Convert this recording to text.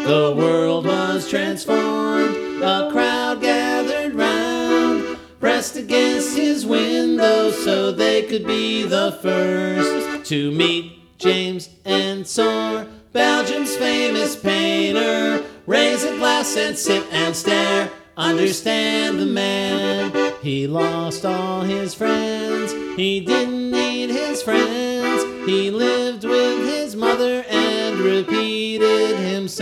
the world was transformed. A crowd gathered round, pressed against his window so they could be the first to meet James Ensor, Belgium's famous painter. Raise a glass and sip and stare, understand the man. He lost all his friends, he didn't need his friends. He lived with his mother and repeated himself.